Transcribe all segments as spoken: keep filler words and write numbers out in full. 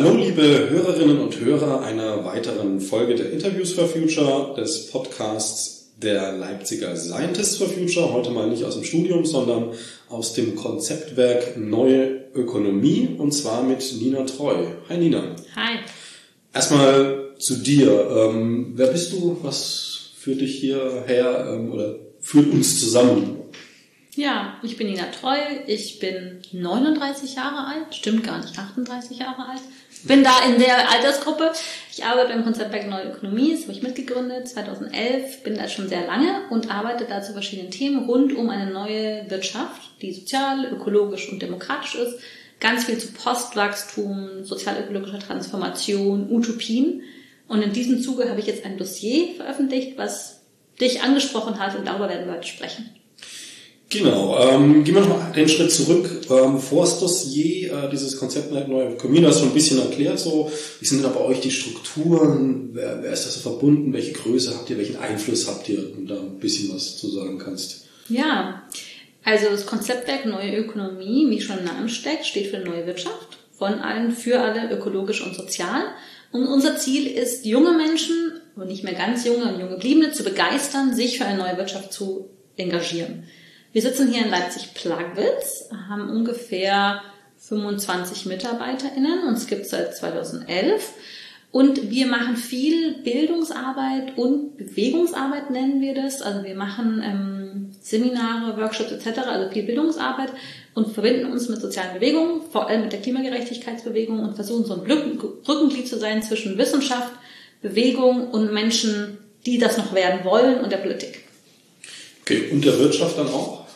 Hallo liebe Hörerinnen und Hörer einer weiteren Folge der Interviews for Future, des Podcasts der Leipziger Scientists for Future. Heute mal nicht aus dem Studium, sondern aus dem Konzeptwerk Neue Ökonomie, und zwar mit Nina Treu. Hi Nina. Hi. Erstmal zu dir. Ähm, wer bist du? Was führt dich hierher ähm, oder führt uns zusammen? Ja, ich bin Nina Treu, ich bin neununddreißig Jahre alt, stimmt gar nicht, achtunddreißig Jahre alt. Bin da in der Altersgruppe. Ich arbeite beim Konzeptwerk Neue Ökonomie, das habe ich mitgegründet, zweitausendelf, bin da schon sehr lange und arbeite da zu verschiedenen Themen rund um eine neue Wirtschaft, die sozial, ökologisch und demokratisch ist. Ganz viel zu Postwachstum, sozial-ökologischer Transformation, Utopien. Und in diesem Zuge habe ich jetzt ein Dossier veröffentlicht, was dich angesprochen hat, und darüber werden wir heute sprechen. Genau, ähm, gehen wir nochmal den Schritt zurück. Ähm, vor das Dossier, äh, dieses Konzept Neue Ökonomie, das hast du schon ein bisschen erklärt. So, wie sind denn da bei euch die Strukturen? Wer, wer ist das so verbunden? Welche Größe habt ihr? Welchen Einfluss habt ihr? Wenn du da ein bisschen was zu sagen kannst. Ja, also das Konzeptwerk Neue Ökonomie, wie schon im Namen steckt, steht für neue Wirtschaft, von allen, für alle, ökologisch und sozial. Und unser Ziel ist, junge Menschen, und nicht mehr ganz junge und junge Gebliebene, zu begeistern, sich für eine neue Wirtschaft zu engagieren. Wir sitzen hier in Leipzig-Plagwitz, haben ungefähr fünfundzwanzig MitarbeiterInnen, uns gibt es seit zweitausendelf. Und wir machen viel Bildungsarbeit und Bewegungsarbeit, nennen wir das. Also wir machen ähm, Seminare, Workshops et cetera, also viel Bildungsarbeit, und verbinden uns mit sozialen Bewegungen, vor allem mit der Klimagerechtigkeitsbewegung, und versuchen so ein Brückenglied zu sein zwischen Wissenschaft, Bewegung und Menschen, die das noch werden wollen, und der Politik. Okay, und der Wirtschaft dann auch?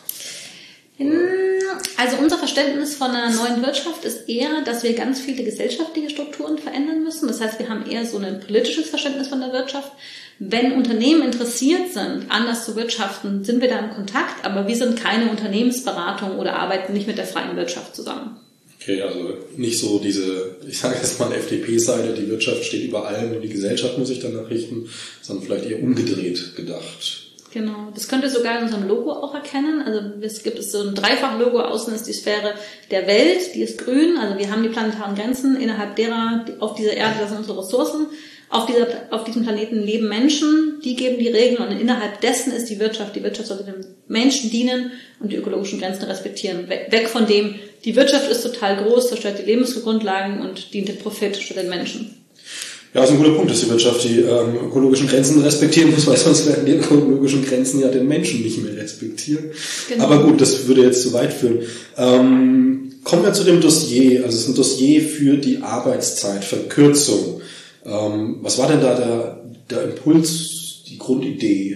Also unser Verständnis von einer neuen Wirtschaft ist eher, dass wir ganz viele gesellschaftliche Strukturen verändern müssen. Das heißt, wir haben eher so ein politisches Verständnis von der Wirtschaft. Wenn Unternehmen interessiert sind, anders zu wirtschaften, sind wir da in Kontakt, aber wir sind keine Unternehmensberatung oder arbeiten nicht mit der freien Wirtschaft zusammen. Okay, also nicht so diese, ich sage jetzt mal F D P-Seite, die Wirtschaft steht über allem und die Gesellschaft muss sich danach richten, sondern vielleicht eher umgedreht gedacht. Genau, das könnt ihr sogar in unserem Logo auch erkennen. Also es gibt so ein Dreifach-Logo, außen ist die Sphäre der Welt, die ist grün, also wir haben die planetaren Grenzen, innerhalb derer, auf dieser Erde, das sind unsere Ressourcen, auf dieser, auf diesem Planeten leben Menschen, die geben die Regeln, und innerhalb dessen ist die Wirtschaft, die Wirtschaft sollte den Menschen dienen und die ökologischen Grenzen respektieren. Weg von dem, die Wirtschaft ist total groß, zerstört die Lebensgrundlagen und dient dem Profit statt den Menschen. Ja, das ist ein guter Punkt, dass die Wirtschaft die ähm, ökologischen Grenzen respektieren muss, weil sonst werden die ökologischen Grenzen ja den Menschen nicht mehr respektieren. Genau. Aber gut, das würde jetzt zu weit führen. Ähm, kommen wir zu dem Dossier. Also es ist ein Dossier für die Arbeitszeitverkürzung. Ähm, was war denn da der, der Impuls, die Grundidee?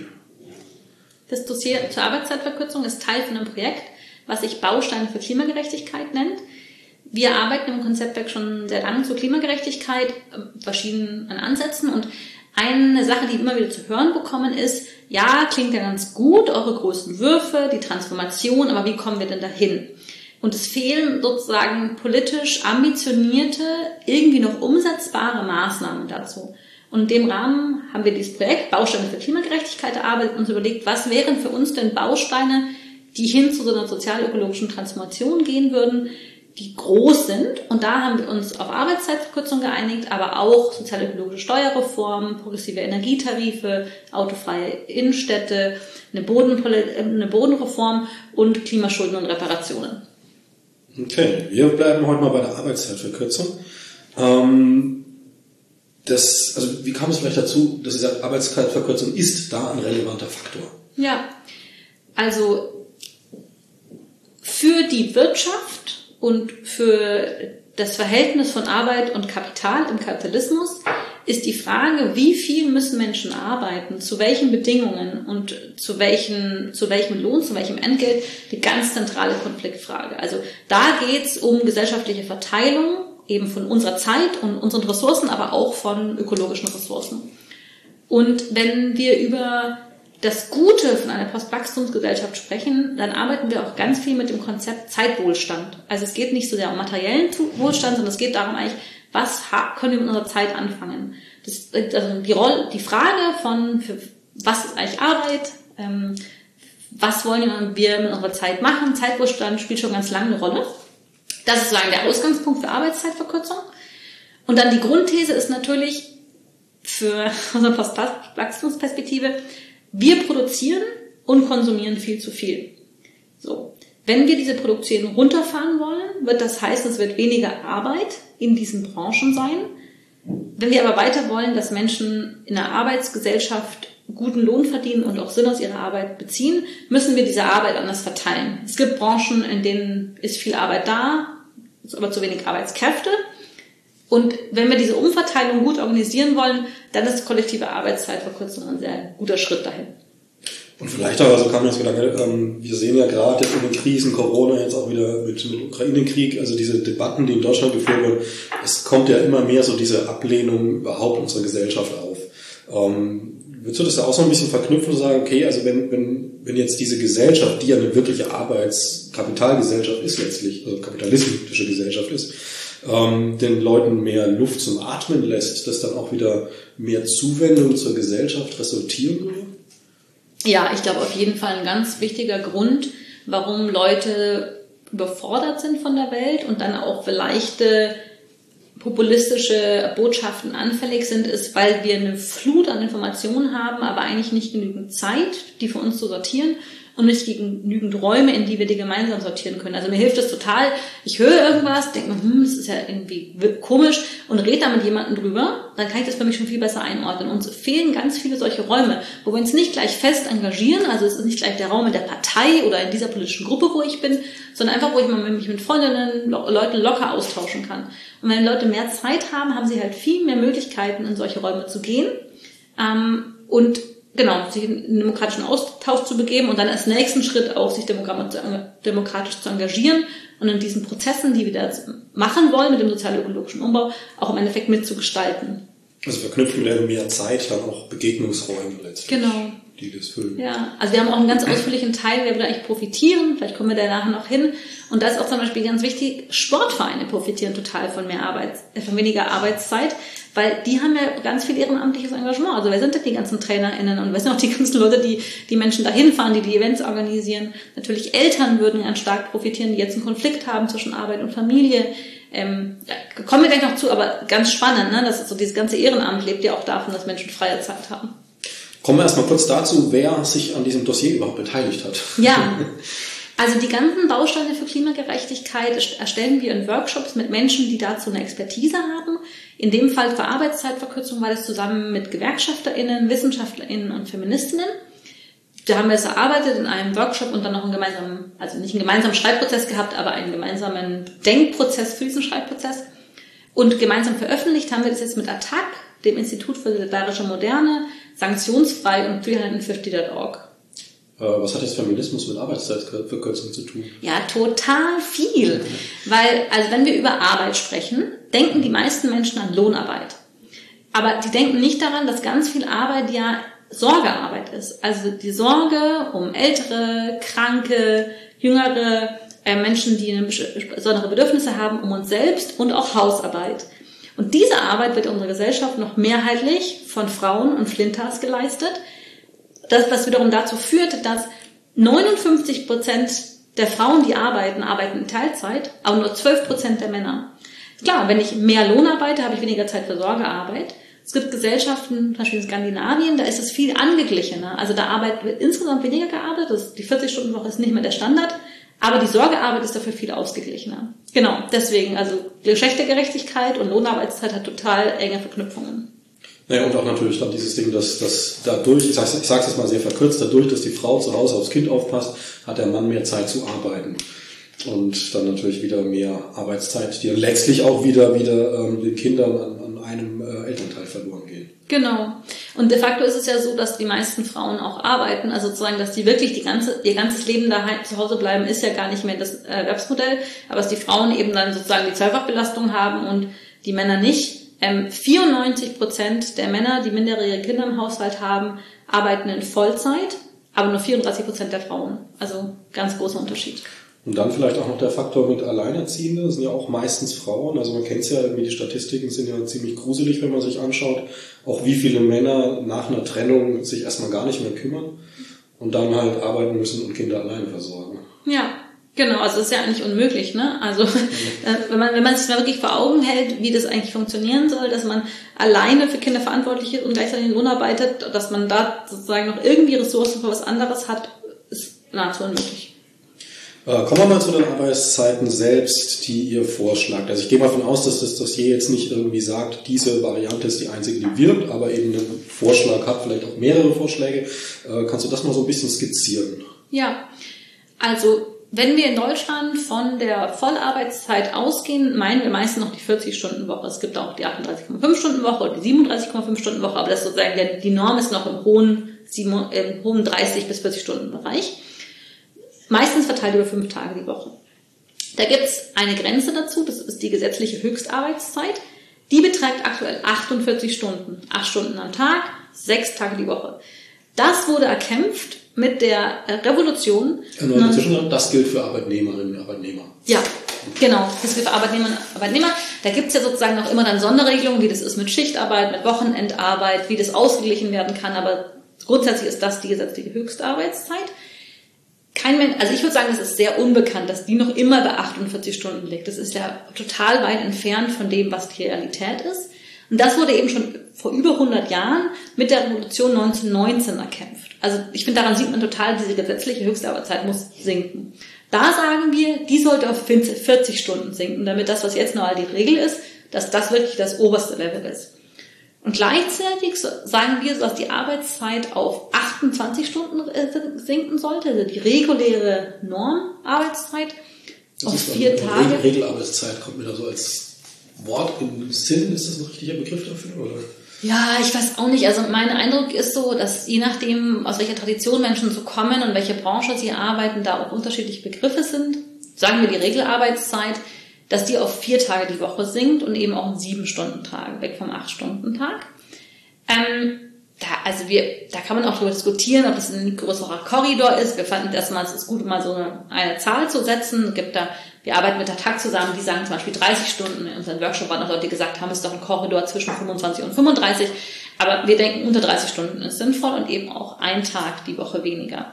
Das Dossier zur Arbeitszeitverkürzung ist Teil von einem Projekt, was sich Bausteine für Klimagerechtigkeit nennt. Wir arbeiten im Konzeptwerk schon sehr lange zur Klimagerechtigkeit, verschiedenen Ansätzen, und eine Sache, die immer wieder zu hören bekommen, ist, ja, klingt ja ganz gut, eure großen Würfe, die Transformation, aber wie kommen wir denn dahin? Und es fehlen sozusagen politisch ambitionierte, irgendwie noch umsetzbare Maßnahmen dazu. Und in dem Rahmen haben wir dieses Projekt Bausteine für Klimagerechtigkeit erarbeitet und uns überlegt, was wären für uns denn Bausteine, die hin zu so einer sozial-ökologischen Transformation gehen würden, die groß sind. Und da haben wir uns auf Arbeitszeitverkürzung geeinigt, aber auch sozial-ökologische Steuerreformen, progressive Energietarife, autofreie Innenstädte, eine, Boden, eine Bodenreform und Klimaschulden und Reparationen. Okay, wir bleiben heute mal bei der Arbeitszeitverkürzung. Ähm, das, also wie kam es vielleicht dazu, dass ihr sagt, Arbeitszeitverkürzung ist da ein relevanter Faktor? Ja, also für die Wirtschaft und für das Verhältnis von Arbeit und Kapital im Kapitalismus ist die Frage, wie viel müssen Menschen arbeiten, zu welchen Bedingungen und zu welchen, zu welchem Lohn, zu welchem Entgelt, die ganz zentrale Konfliktfrage. Also da geht's um gesellschaftliche Verteilung eben von unserer Zeit und unseren Ressourcen, aber auch von ökologischen Ressourcen. Und wenn wir über das Gute von einer Postwachstumsgesellschaft sprechen, dann arbeiten wir auch ganz viel mit dem Konzept Zeitwohlstand. Also es geht nicht so sehr um materiellen Wohlstand, sondern es geht darum eigentlich, was können wir mit unserer Zeit anfangen? Das, also die Rolle, die Frage von, für, was ist eigentlich Arbeit? Ähm, was wollen wir mit unserer Zeit machen? Zeitwohlstand spielt schon ganz lange eine Rolle. Das ist sozusagen der Ausgangspunkt für Arbeitszeitverkürzung. Und dann die Grundthese ist natürlich für unsere Postwachstumsperspektive, wir produzieren und konsumieren viel zu viel. So. Wenn wir diese Produktion runterfahren wollen, wird das heißen, es wird weniger Arbeit in diesen Branchen sein. Wenn wir aber weiter wollen, dass Menschen in der Arbeitsgesellschaft guten Lohn verdienen und auch Sinn aus ihrer Arbeit beziehen, müssen wir diese Arbeit anders verteilen. Es gibt Branchen, in denen ist viel Arbeit da, ist aber zu wenig Arbeitskräfte. Und wenn wir diese Umverteilung gut organisieren wollen, dann ist kollektive Arbeitszeitverkürzung ein sehr guter Schritt dahin. Und vielleicht auch, also kam mir das Gedanke, ähm, wir sehen ja gerade jetzt in den Krisen, Corona jetzt auch wieder mit, mit Ukraine-Krieg, also diese Debatten, die in Deutschland geführt werden, es kommt ja immer mehr so diese Ablehnung überhaupt unserer Gesellschaft auf. Ähm, würdest du das da auch so ein bisschen verknüpfen und sagen, okay, also wenn, wenn, wenn jetzt diese Gesellschaft, die ja eine wirkliche Arbeitskapitalgesellschaft ist letztlich, also kapitalistische Gesellschaft ist, ähm, den Leuten mehr Luft zum Atmen lässt, dass dann auch wieder mehr Zuwendung zur Gesellschaft resultieren würde? Ja, ich glaube auf jeden Fall ein ganz wichtiger Grund, warum Leute überfordert sind von der Welt und dann auch für leichte populistische Botschaften anfällig sind, ist, weil wir eine Flut an Informationen haben, aber eigentlich nicht genügend Zeit, die für uns zu sortieren und nicht genügend Räume, in die wir die gemeinsam sortieren können. Also mir hilft das total. Ich höre irgendwas, denke mir, hm, das ist ja irgendwie komisch und rede da mit jemandem drüber, dann kann ich das für mich schon viel besser einordnen. Uns fehlen ganz viele solche Räume, wo wir uns nicht gleich fest engagieren, also es ist nicht gleich der Raum in der Partei oder in dieser politischen Gruppe, wo ich bin, sondern einfach, wo ich mich mit Freundinnen, Leuten locker austauschen kann. Und wenn Leute mehr Zeit haben, haben sie halt viel mehr Möglichkeiten, in solche Räume zu gehen ähm, und genau, sich in einen demokratischen Austausch zu begeben und dann als nächsten Schritt auch sich demokratisch zu engagieren und in diesen Prozessen, die wir da machen wollen mit dem sozial-ökologischen Umbau, auch im Endeffekt mitzugestalten. Also verknüpfen mit mehr Zeit dann auch Begegnungsräume letztlich. Genau. Die das füllen. Ja, also wir haben auch einen ganz ausführlichen Teil, wer wir eigentlich profitieren, vielleicht kommen wir da nachher noch hin. Und da ist auch zum Beispiel ganz wichtig, Sportvereine profitieren total von mehr Arbeits, von weniger Arbeitszeit, weil die haben ja ganz viel ehrenamtliches Engagement. Also wer sind denn die ganzen TrainerInnen und wer sind auch die ganzen Leute, die die Menschen dahin fahren, die die Events organisieren? Natürlich Eltern würden ganz stark profitieren, die jetzt einen Konflikt haben zwischen Arbeit und Familie. Ähm, da kommen wir gleich noch zu, aber ganz spannend, ne? Das ist so, dieses ganze Ehrenamt lebt ja auch davon, dass Menschen freie Zeit haben. Kommen wir erstmal kurz dazu, wer sich an diesem Dossier überhaupt beteiligt hat. Ja, also die ganzen Bausteine für Klimagerechtigkeit erstellen wir in Workshops mit Menschen, die dazu eine Expertise haben. In dem Fall für Arbeitszeitverkürzung war das zusammen mit GewerkschafterInnen, WissenschaftlerInnen und Feministinnen. Da haben wir es erarbeitet in einem Workshop und dann noch einen gemeinsamen, also nicht einen gemeinsamen Schreibprozess gehabt, aber einen gemeinsamen Denkprozess für diesen Schreibprozess. Und gemeinsam veröffentlicht haben wir das jetzt mit A T A C, dem Institut für solidarische Moderne, Sanktionsfrei und drei fünfzig Punkt org. Was hat jetzt Feminismus mit Arbeitszeitverkürzung zu tun? Ja, total viel. Weil, also wenn wir über Arbeit sprechen, denken die meisten Menschen an Lohnarbeit. Aber die denken nicht daran, dass ganz viel Arbeit ja Sorgearbeit ist. Also die Sorge um ältere, kranke, jüngere äh, Menschen, die eine besondere Bedürfnisse haben, um uns selbst und auch Hausarbeit. Und diese Arbeit wird in unserer Gesellschaft noch mehrheitlich von Frauen und Flintas geleistet. Das, was wiederum dazu führt, dass neunundfünfzig Prozent der Frauen, die arbeiten, arbeiten in Teilzeit, aber nur zwölf Prozent der Männer. Klar, wenn ich mehr Lohn arbeite, habe ich weniger Zeit für Sorgearbeit. Es gibt Gesellschaften, zum Beispiel in Skandinavien, da ist es viel angeglichener. Also da Arbeit wird insgesamt weniger gearbeitet, das, die vierzig-Stunden-Woche ist nicht mehr der Standard, aber die Sorgearbeit ist dafür viel ausgeglichener. Genau, deswegen, also Geschlechtergerechtigkeit und Lohnarbeitszeit hat total enge Verknüpfungen. Naja, und auch natürlich dann dieses Ding, dass, dass dadurch, ich sag's, ich sag's jetzt mal sehr verkürzt, dadurch, dass die Frau zu Hause aufs Kind aufpasst, hat der Mann mehr Zeit zu arbeiten. Und dann natürlich wieder mehr Arbeitszeit, die dann letztlich auch wieder, wieder ähm, den Kindern an, an einem äh, Elternteil verloren gehen. Genau. Und de facto ist es ja so, dass die meisten Frauen auch arbeiten, also sozusagen, dass die wirklich die ganze, ihr ganzes Leben daheim zu Hause bleiben, ist ja gar nicht mehr das Erwerbsmodell, aber dass die Frauen eben dann sozusagen die Zweifachbelastung haben und die Männer nicht. Ähm, vierundneunzig Prozent der Männer, die minderjährige Kinder im Haushalt haben, arbeiten in Vollzeit, aber nur vierunddreißig Prozent der Frauen. Also ganz großer Unterschied. Und dann vielleicht auch noch der Faktor mit Alleinerziehenden, das sind ja auch meistens Frauen, also man kennt es ja, irgendwie die Statistiken sind ja ziemlich gruselig, wenn man sich anschaut, auch wie viele Männer nach einer Trennung sich erstmal gar nicht mehr kümmern und dann halt arbeiten müssen und Kinder alleine versorgen. Ja, Genau, also das ist ja eigentlich unmöglich, ne? Also wenn man wenn man sich mal wirklich vor Augen hält, wie das eigentlich funktionieren soll, dass man alleine für Kinder verantwortlich ist und gleichzeitig in Lohn arbeitet, dass man da sozusagen noch irgendwie Ressourcen für was anderes hat, ist nahezu unmöglich. Äh, kommen wir mal zu den Arbeitszeiten selbst, die ihr vorschlagt. Also ich gehe mal davon aus, dass das Dossier jetzt nicht irgendwie sagt, diese Variante ist die einzige, die wirkt, aber eben einen Vorschlag hat, vielleicht auch mehrere Vorschläge. Äh, kannst du das mal so ein bisschen skizzieren? Ja, also wenn wir in Deutschland von der Vollarbeitszeit ausgehen, meinen wir meistens noch die vierzig-Stunden-Woche. Es gibt auch die achtunddreißig Komma fünf Stunden Woche oder die siebenunddreißig Komma fünf Stunden Woche, aber das ist sozusagen der, die Norm ist noch im hohen, im hohen dreißig bis vierzig Stunden Bereich. Meistens verteilt über fünf Tage die Woche. Da gibt es eine Grenze dazu, das ist die gesetzliche Höchstarbeitszeit. Die beträgt aktuell achtundvierzig Stunden. Acht Stunden am Tag, sechs Tage die Woche. Das wurde erkämpft mit der Revolution. Das gilt für Arbeitnehmerinnen und Arbeitnehmer. Ja, genau. Das gilt für Arbeitnehmerinnen und Arbeitnehmer. Da gibt es ja sozusagen noch immer dann Sonderregelungen, wie das ist mit Schichtarbeit, mit Wochenendarbeit, wie das ausgeglichen werden kann. Aber grundsätzlich ist das die gesetzliche Höchstarbeitszeit. Kein Mensch, also ich würde sagen, es ist sehr unbekannt, dass die noch immer bei achtundvierzig Stunden liegt. Das ist ja total weit entfernt von dem, was die Realität ist. Und das wurde eben schon vor über hundert Jahren mit der Revolution neunzehnhundertneunzehn erkämpft. Also ich finde, daran sieht man total, diese gesetzliche Höchstarbeitszeit muss sinken. Da sagen wir, die sollte auf vierzig Stunden sinken, damit das, was jetzt normal die Regel ist, dass das wirklich das oberste Level ist. Und gleichzeitig sagen wir, dass die Arbeitszeit auf achtundzwanzig Stunden sinken sollte, also die reguläre Normarbeitszeit auf vier Tage. Regelarbeitszeit kommt mir da so als Wort im Sinn, ist das ein richtiger Begriff dafür, oder? Ja, ich weiß auch nicht. Also mein Eindruck ist so, dass je nachdem, aus welcher Tradition Menschen so kommen und welche Branche sie arbeiten, da auch unterschiedliche Begriffe sind. Sagen wir die Regelarbeitszeit, dass die auf vier Tage die Woche sinkt und eben auch einen Sieben-Stunden-Tag, weg vom Acht-Stunden-Tag. Ähm, da, also wir, da kann man auch darüber diskutieren, ob das ein größerer Korridor ist. Wir fanden erstmal, es ist gut, mal so eine, eine Zahl zu setzen. Es gibt da, wir arbeiten mit der T A G zusammen, die sagen zum Beispiel dreißig Stunden. In unserem Workshop waren auch Leute, die gesagt haben, es ist doch ein Korridor zwischen fünfundzwanzig und fünfunddreißig. Aber wir denken, unter dreißig Stunden ist sinnvoll und eben auch ein Tag die Woche weniger.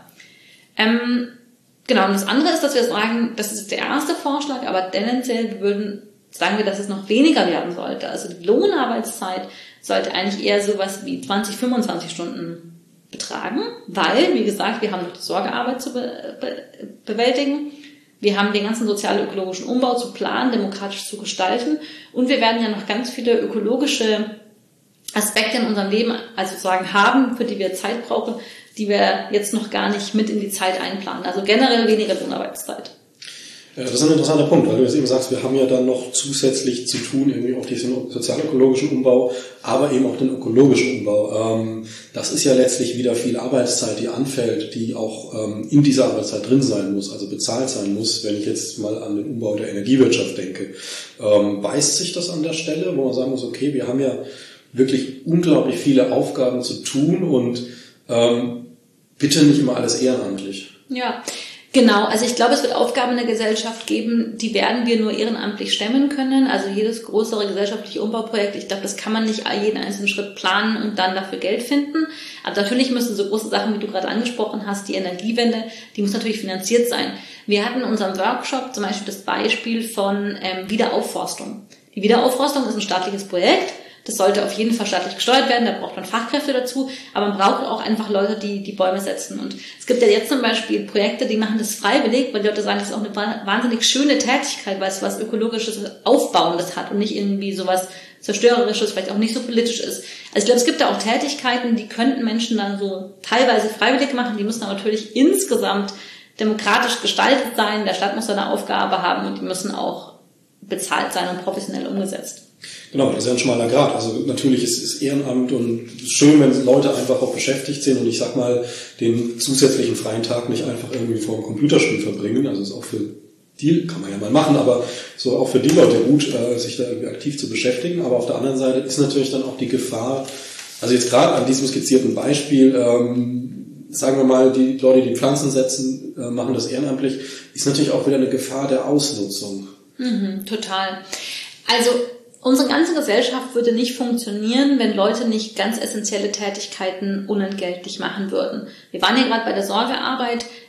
Ähm, genau, und das andere ist, dass wir sagen, das ist der erste Vorschlag, aber tendenziell würden, sagen wir, dass es noch weniger werden sollte. Also die Lohnarbeitszeit sollte eigentlich eher sowas wie zwanzig, fünfundzwanzig Stunden betragen, weil, wie gesagt, wir haben noch die Sorgearbeit zu be- be- bewältigen. Wir haben den ganzen sozial-ökologischen Umbau zu planen, demokratisch zu gestalten und wir werden ja noch ganz viele ökologische Aspekte in unserem Leben also sozusagen haben, für die wir Zeit brauchen, die wir jetzt noch gar nicht mit in die Zeit einplanen. Also generell weniger Lohnarbeitszeit. Ja, das ist ein interessanter Punkt, weil du jetzt eben sagst, wir haben ja dann noch zusätzlich zu tun, irgendwie auch diesen sozial-ökologischen Umbau, aber eben auch den ökologischen Umbau. Ähm, das ist ja letztlich wieder viel Arbeitszeit, die anfällt, die auch ähm, in dieser Arbeitszeit drin sein muss, also bezahlt sein muss, wenn ich jetzt mal an den Umbau der Energiewirtschaft denke. Ähm, beißt sich das an der Stelle, wo man sagen muss, okay, wir haben ja wirklich unglaublich viele Aufgaben zu tun und ähm, bitte nicht immer alles ehrenamtlich. Ja, genau. Also ich glaube, es wird Aufgaben in der Gesellschaft geben, die werden wir nur ehrenamtlich stemmen können. Also jedes größere gesellschaftliche Umbauprojekt, ich glaube, das kann man nicht jeden einzelnen Schritt planen und dann dafür Geld finden. Aber natürlich müssen so große Sachen, wie du gerade angesprochen hast, die Energiewende, die muss natürlich finanziert sein. Wir hatten in unserem Workshop zum Beispiel das Beispiel von ähm, Wiederaufforstung. Die Wiederaufforstung ist ein staatliches Projekt. Das sollte auf jeden Fall staatlich gesteuert werden, da braucht man Fachkräfte dazu, aber man braucht auch einfach Leute, die die Bäume setzen. Und es gibt ja jetzt zum Beispiel Projekte, die machen das freiwillig, weil die Leute sagen, das ist auch eine wahnsinnig schöne Tätigkeit, weil es was Ökologisches, Aufbauendes hat und nicht irgendwie sowas Zerstörerisches, vielleicht auch nicht so politisch ist. Also ich glaube, es gibt da auch Tätigkeiten, die könnten Menschen dann so teilweise freiwillig machen, die müssen aber natürlich insgesamt demokratisch gestaltet sein, der Staat muss seine Aufgabe haben und die müssen auch bezahlt sein und professionell umgesetzt. Genau, das ist ja ein schmaler Grad. Also natürlich ist, ist Ehrenamt und schön, wenn Leute einfach auch beschäftigt sind und ich sag mal, den zusätzlichen freien Tag nicht einfach irgendwie vor dem Computerspiel verbringen. Also ist auch für die, kann man ja mal machen, aber so auch für die Leute gut, äh, sich da irgendwie aktiv zu beschäftigen. Aber auf der anderen Seite ist natürlich dann auch die Gefahr, also jetzt gerade an diesem skizzierten Beispiel, ähm, sagen wir mal, die Leute, die Pflanzen setzen, äh, machen das ehrenamtlich, ist natürlich auch wieder eine Gefahr der Ausnutzung. Mhm, total. Also unsere ganze Gesellschaft würde nicht funktionieren, wenn Leute nicht ganz essentielle Tätigkeiten unentgeltlich machen würden. Wir waren ja gerade bei der Sorgearbeit.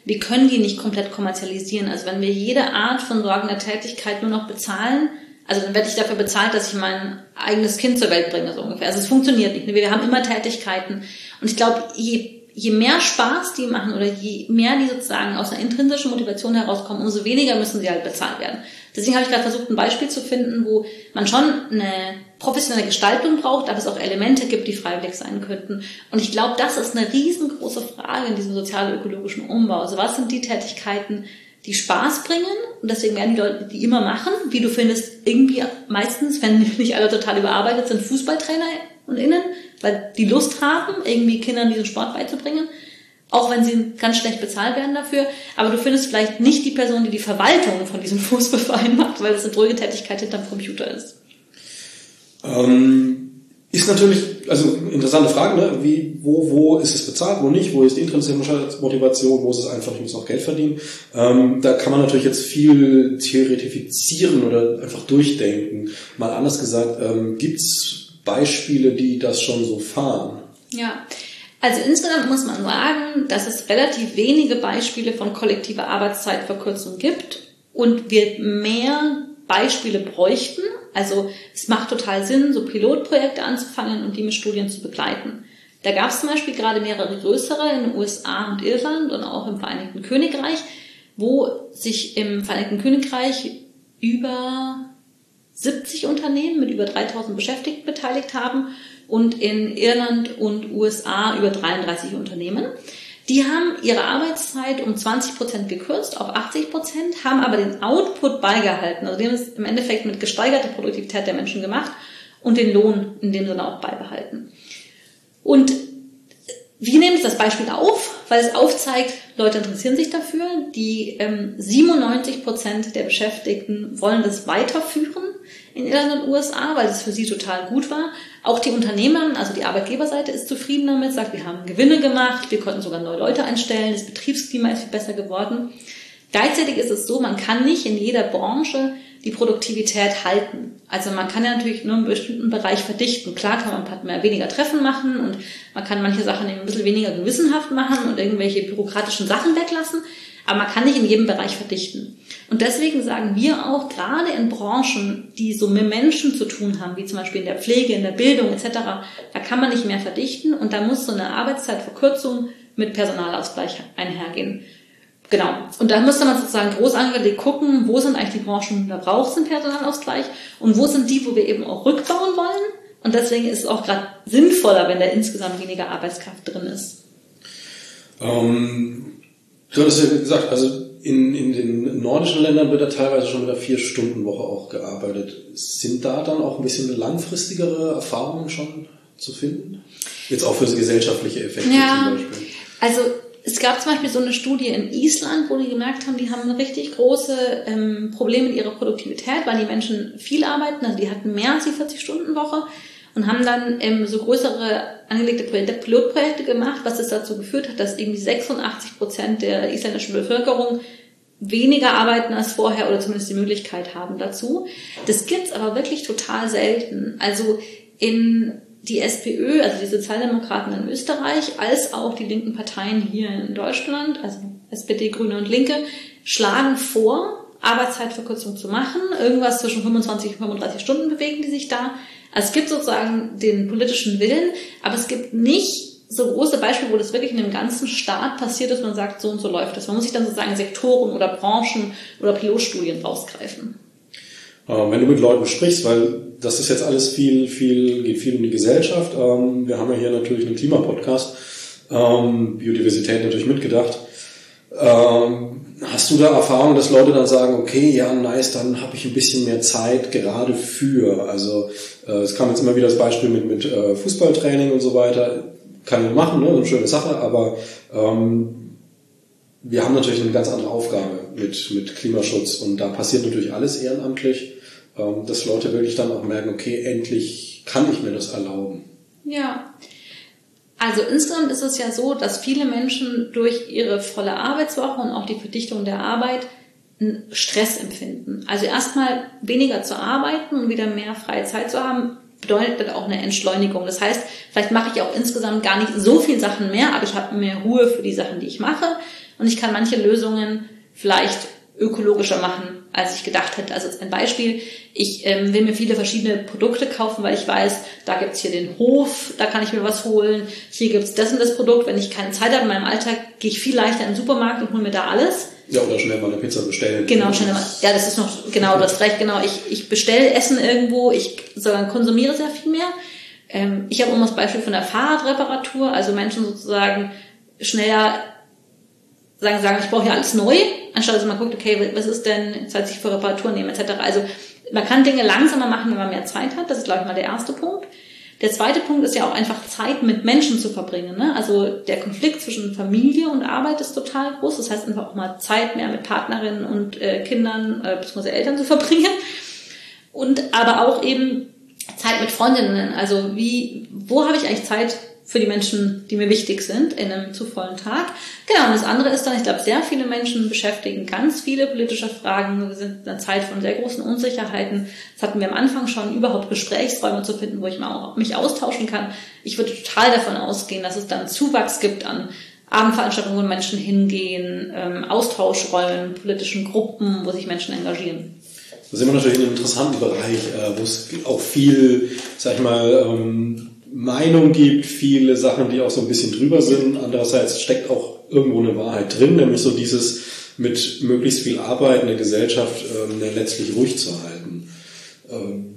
wir können die nicht komplett kommerzialisieren. Also wenn wir jede Art von sorgender Tätigkeit nur noch bezahlen, also dann werde ich dafür bezahlt, dass ich mein eigenes Kind zur Welt bringe, so ungefähr. Also es funktioniert nicht. Wir haben immer Tätigkeiten. Und ich glaube, je, je mehr Spaß die machen oder je mehr die sozusagen aus einer intrinsischen Motivation herauskommen, umso weniger müssen sie halt bezahlt werden. Deswegen habe ich gerade versucht, ein Beispiel zu finden, wo man schon eine professionelle Gestaltung braucht, aber es auch Elemente gibt, die freiwillig sein könnten. Und ich glaube, das ist eine riesengroße Frage in diesem sozial-ökologischen Umbau. Also was sind die Tätigkeiten, die Spaß bringen? Und deswegen werden die Leute die immer machen. Wie du findest, irgendwie meistens, wenn nicht alle total überarbeitet sind, Fußballtrainer und Innen, weil die Lust haben, irgendwie Kindern diesen Sport beizubringen. Auch wenn sie ganz schlecht bezahlt werden dafür. Aber du findest vielleicht nicht die Person, die die Verwaltung von diesem Fußballverein macht, weil es eine dröge Tätigkeit hinterm Computer ist. Ähm, ist natürlich, also interessante Frage, ne? Wie, wo, wo ist es bezahlt, wo nicht, wo ist die intrinsische Motivation, wo ist es einfach, ich muss noch Geld verdienen. Ähm, da kann man natürlich jetzt viel theoretifizieren oder einfach durchdenken. Mal anders gesagt, ähm, gibt's Beispiele, die das schon so fahren? Ja. Also insgesamt muss man sagen, dass es relativ wenige Beispiele von kollektiver Arbeitszeitverkürzung gibt und wir mehr Beispiele bräuchten. Also es macht total Sinn, so Pilotprojekte anzufangen und die mit Studien zu begleiten. Da gab es zum Beispiel gerade mehrere größere in den U S A und Irland und auch im Vereinigten Königreich, wo sich im Vereinigten Königreich über siebzig Unternehmen mit über dreitausend Beschäftigten beteiligt haben und in Irland und U S A über dreiunddreißig Unternehmen. Die haben ihre Arbeitszeit um zwanzig Prozent gekürzt auf achtzig Prozent, haben aber den Output beigehalten. Also die haben es im Endeffekt mit gesteigerter Produktivität der Menschen gemacht und den Lohn in dem Sinne auch beibehalten. Und wir nehmen jetzt das Beispiel auf, weil es aufzeigt, Leute interessieren sich dafür. Die ähm, siebenundneunzig Prozent der Beschäftigten wollen das weiterführen in Irland und U S A, weil es für sie total gut war. Auch die Unternehmer, also die Arbeitgeberseite ist zufrieden damit, sagt, wir haben Gewinne gemacht, wir konnten sogar neue Leute einstellen, das Betriebsklima ist viel besser geworden. Gleichzeitig ist es so, man kann nicht in jeder Branche die Produktivität halten. Also man kann ja natürlich nur einen bestimmten Bereich verdichten. Klar kann man ein paar mehr, weniger Treffen machen und man kann manche Sachen ein bisschen weniger gewissenhaft machen und irgendwelche bürokratischen Sachen weglassen, aber man kann nicht in jedem Bereich verdichten. Und deswegen sagen wir auch, gerade in Branchen, die so mit Menschen zu tun haben, wie zum Beispiel in der Pflege, in der Bildung et cetera, da kann man nicht mehr verdichten und da muss so eine Arbeitszeitverkürzung mit Personalausgleich einhergehen. Genau. Und da müsste man sozusagen groß angelegt gucken, wo sind eigentlich die Branchen, da braucht es einen Personalausgleich und wo sind die, wo wir eben auch rückbauen wollen. Und deswegen ist es auch gerade sinnvoller, wenn da insgesamt weniger Arbeitskraft drin ist. Ähm, du hattest ja gesagt, also in, in den nordischen Ländern wird da teilweise schon mit einer Vier-Stunden-Woche auch gearbeitet. Sind da dann auch ein bisschen langfristigere Erfahrungen schon zu finden? Jetzt auch für gesellschaftliche Effekte ja, zum Beispiel. Also es gab zum Beispiel so eine Studie in Island, wo die gemerkt haben, die haben richtig große ähm, Probleme mit ihrer Produktivität, weil die Menschen viel arbeiten, also die hatten mehr als die vierzig-Stunden-Woche und haben dann ähm, so größere angelegte Projekte, Pilotprojekte gemacht, was es dazu geführt hat, dass irgendwie sechsundachtzig Prozent der isländischen Bevölkerung weniger arbeiten als vorher oder zumindest die Möglichkeit haben dazu. Das gibt's aber wirklich total selten. Also in die SPÖ, also die Sozialdemokraten in Österreich, als auch die linken Parteien hier in Deutschland, also S P D, Grüne und Linke, schlagen vor, Arbeitszeitverkürzung zu machen. Irgendwas zwischen fünfundzwanzig und fünfunddreißig Stunden bewegen die sich da. Also es gibt sozusagen den politischen Willen, aber es gibt nicht so große Beispiele, wo das wirklich in einem ganzen Staat passiert ist, man sagt, so und so läuft das. Man muss sich dann sozusagen Sektoren oder Branchen oder Pilotstudien rausgreifen. Wenn du mit Leuten sprichst, weil das ist jetzt alles viel, viel, geht viel um die Gesellschaft. Wir haben ja hier natürlich einen Klimapodcast, Biodiversität natürlich mitgedacht. Hast du da Erfahrung, dass Leute dann sagen, okay, ja, nice, dann habe ich ein bisschen mehr Zeit gerade für. Also es kam jetzt immer wieder das Beispiel mit, mit Fußballtraining und so weiter. Kann ich machen, ne? So eine schöne Sache, aber ähm, wir haben natürlich eine ganz andere Aufgabe mit, mit Klimaschutz und da passiert natürlich alles ehrenamtlich, ähm, dass Leute wirklich dann auch merken, okay, endlich kann ich mir das erlauben. Ja, also insgesamt ist es ja so, dass viele Menschen durch ihre volle Arbeitswoche und auch die Verdichtung der Arbeit einen Stress empfinden. Also erstmal weniger zu arbeiten und wieder mehr freie Zeit zu haben, bedeutet auch eine Entschleunigung. Das heißt, vielleicht mache ich auch insgesamt gar nicht so viele Sachen mehr, aber ich habe mehr Ruhe für die Sachen, die ich mache. und ich kann manche Lösungen vielleicht ökologischer machen, als ich gedacht hätte. Also ein Beispiel, ich ähm, will mir viele verschiedene Produkte kaufen, weil ich weiß, da gibt's hier den Hof, da kann ich mir was holen, hier gibt's das und das Produkt. Wenn ich keine Zeit habe in meinem Alltag, gehe ich viel leichter in den Supermarkt und hole mir da alles. Ja, oder schnell mal eine Pizza bestellen. Genau, schnell mal. Ja, das ist noch, genau, du hast recht, genau. Ich, ich bestelle Essen irgendwo, ich sogar konsumiere sehr viel mehr. Ähm, ich habe immer das Beispiel von der Fahrradreparatur, also Menschen sozusagen schneller sagen, sagen, ich brauche ja alles neu, anstatt dass man guckt, okay, was ist denn, Zeit sich für Reparatur nehmen, et cetera. Also man kann Dinge langsamer machen, wenn man mehr Zeit hat. Das ist, glaube ich, mal der erste Punkt. Der zweite Punkt ist ja auch einfach Zeit mit Menschen zu verbringen. Ne? Also der Konflikt zwischen Familie und Arbeit ist total groß. Das heißt einfach auch mal Zeit mehr mit Partnerinnen und äh, Kindern äh, bzw. Eltern zu verbringen. Und aber auch eben Zeit mit Freundinnen. Also wie, wo habe ich eigentlich Zeit für die Menschen, die mir wichtig sind, in einem zu vollen Tag. Genau, und das andere ist dann, ich glaube, sehr viele Menschen beschäftigen ganz viele politische Fragen. Wir sind in einer Zeit von sehr großen Unsicherheiten. Das hatten wir am Anfang schon, überhaupt Gesprächsräume zu finden, wo ich mal auch mich austauschen kann. Ich würde total davon ausgehen, dass es dann Zuwachs gibt an Abendveranstaltungen, wo Menschen hingehen, ähm, Austauschräumen, politischen Gruppen, wo sich Menschen engagieren. Da sind wir natürlich in einem interessanten Bereich, äh, wo es auch viel, sag ich mal, ähm, Meinung gibt, viele Sachen, die auch so ein bisschen drüber sind. Andererseits steckt auch irgendwo eine Wahrheit drin, nämlich so dieses mit möglichst viel Arbeit in der Gesellschaft ähm, letztlich ruhig zu halten. Ähm,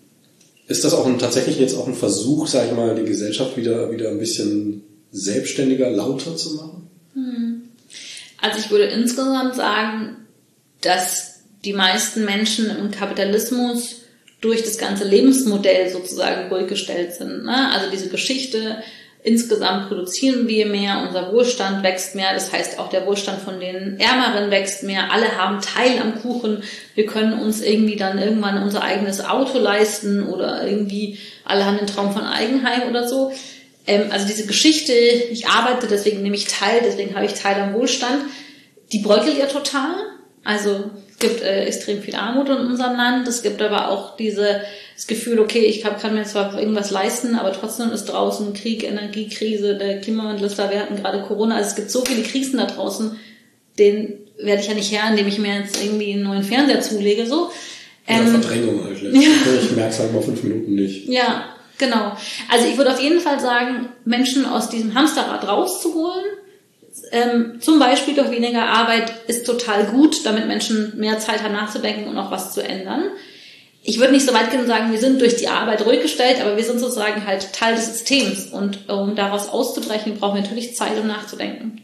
ist das auch ein, tatsächlich jetzt auch ein Versuch, sag ich mal, die Gesellschaft wieder, wieder ein bisschen selbstständiger, lauter zu machen? Hm. Also ich würde insgesamt sagen, dass die meisten Menschen im Kapitalismus durch das ganze Lebensmodell sozusagen ruhig gestellt sind. Ne? Also diese Geschichte, insgesamt produzieren wir mehr, unser Wohlstand wächst mehr, das heißt auch der Wohlstand von den Ärmeren wächst mehr, alle haben Teil am Kuchen, wir können uns irgendwie dann irgendwann unser eigenes Auto leisten oder irgendwie alle haben den Traum von Eigenheim oder so. Ähm, also diese Geschichte, ich arbeite, deswegen nehme ich teil, deswegen habe ich Teil am Wohlstand, die bröckelt ja total. Also es gibt äh, extrem viel Armut in unserem Land. Es gibt aber auch diese das Gefühl, okay, ich kann, kann mir zwar irgendwas leisten, aber trotzdem ist draußen Krieg, Energiekrise, der Klimawandel ist da, wir hatten gerade Corona. Also es gibt so viele Krisen da draußen, den werde ich ja nicht her, indem ich mir jetzt irgendwie einen neuen Fernseher zulege. So. Ähm, ja, Verdrängung halt letztlich. Ja. Ich merke es halt mal fünf Minuten nicht. Ja, genau. Also ich würde auf jeden Fall sagen, Menschen aus diesem Hamsterrad rauszuholen, Ähm, zum Beispiel durch weniger Arbeit ist total gut, damit Menschen mehr Zeit haben nachzudenken und auch was zu ändern. Ich würde nicht so weit gehen und sagen, wir sind durch die Arbeit ruhig gestellt, aber wir sind sozusagen halt Teil des Systems und um daraus auszubrechen, brauchen wir natürlich Zeit, um nachzudenken.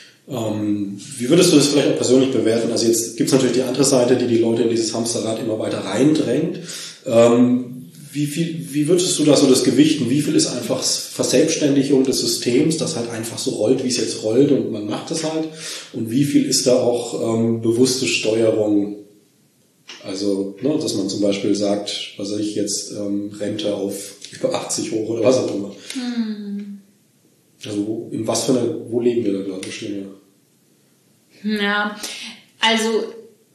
Ähm, wie würdest du das vielleicht auch persönlich bewerten? Also jetzt gibt es natürlich die andere Seite, die die Leute in dieses Hamsterrad immer weiter reindrängt. Ähm, Wie viel, wie würdest du da so das gewichten? Wie viel ist einfach Verselbstständigung des Systems, das halt einfach so rollt, wie es jetzt rollt und man macht es halt? Und wie viel ist da auch ähm, bewusste Steuerung? Also, ne, dass man zum Beispiel sagt, was weiß ich jetzt, ähm, Rente auf über achtzig hoch oder was auch immer. Hm. Also, in was für eine, wo leben wir da gerade? Stehen wir? Ja, also,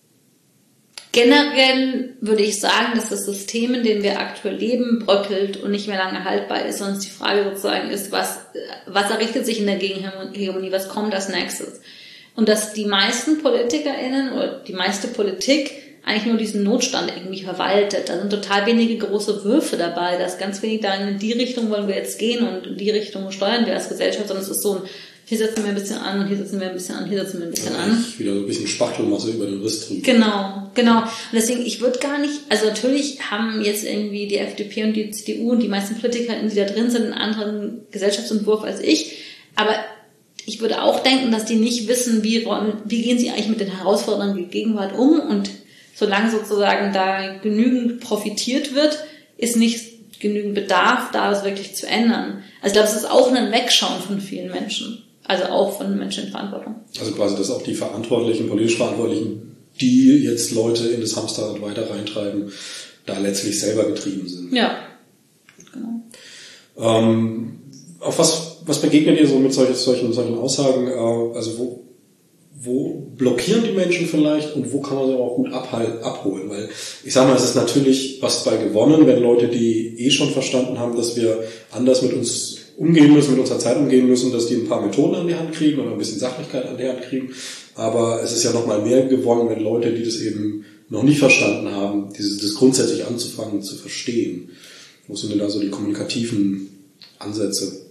generell würde ich sagen, dass das System, in dem wir aktuell leben, bröckelt und nicht mehr lange haltbar ist. Sonst die Frage sozusagen ist, was, was errichtet sich in der Gegenhegemonie, was kommt als nächstes? Und dass die meisten PolitikerInnen oder die meiste Politik eigentlich nur diesen Notstand irgendwie verwaltet. Da sind total wenige große Würfe dabei. Da ist ganz wenig da, in die Richtung wollen wir jetzt gehen und in die Richtung steuern wir als Gesellschaft, sondern es ist so ein hier setzen wir ein bisschen an und hier setzen wir ein bisschen an, hier setzen wir ein bisschen ja, an. Wieder so ein bisschen Spachtelmasse über den Riss drüber. Genau, genau. Und deswegen, ich würde gar nicht, also natürlich haben jetzt irgendwie die F D P und die C D U und die meisten Politiker, die da drin sind, einen anderen Gesellschaftsentwurf als ich. Aber ich würde auch denken, dass die nicht wissen, wie, wie gehen sie eigentlich mit den Herausforderungen der Gegenwart um. Und solange sozusagen da genügend profitiert wird, ist nicht genügend Bedarf, da das wirklich zu ändern. Also ich glaube, es ist auch ein Wegschauen von vielen Menschen. Also auch von Menschen in Verantwortung. Also quasi, dass auch die Verantwortlichen, politisch Verantwortlichen, die jetzt Leute in das Hamsterrad weiter reintreiben, da letztlich selber getrieben sind. Ja, genau. Ähm, auf was, was begegnet ihr so mit solchen, solchen, solchen Aussagen? Äh, also wo, wo blockieren die Menschen vielleicht und wo kann man sie auch gut abhal- abholen? Weil ich sage mal, es ist natürlich was bei gewonnen, wenn Leute, die eh schon verstanden haben, dass wir anders mit uns umgehen müssen, mit unserer Zeit umgehen müssen, dass die ein paar Methoden an die Hand kriegen oder ein bisschen Sachlichkeit an die Hand kriegen. Aber es ist ja noch mal mehr geworden, wenn Leute, die das eben noch nicht verstanden haben, dieses, das grundsätzlich anzufangen zu verstehen. Wo sind denn da so die kommunikativen Ansätze?